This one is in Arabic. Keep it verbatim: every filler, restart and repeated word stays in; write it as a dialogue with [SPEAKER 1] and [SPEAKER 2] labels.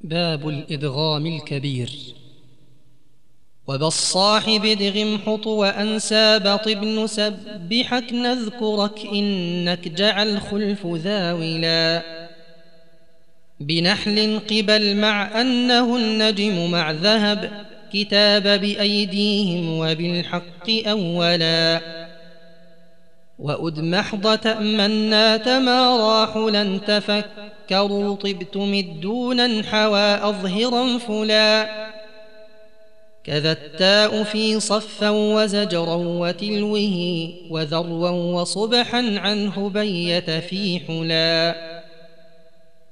[SPEAKER 1] باب الإدغام الكبير. وبالصاحب ادغم حط وأنساب طبن سبحك نذكرك إنك جعل خلف ذاولا بنحل قبل مع أنه النجم مع ذهب كتاب بأيديهم وبالحق أولا وأدمحض تأمنا تمارى حلا تفكروا طبت مدونا حوى أظهرا فلا كذا التاء في صفا وزجرا وتلوه وذروا وصبحا عنه بيت في حلا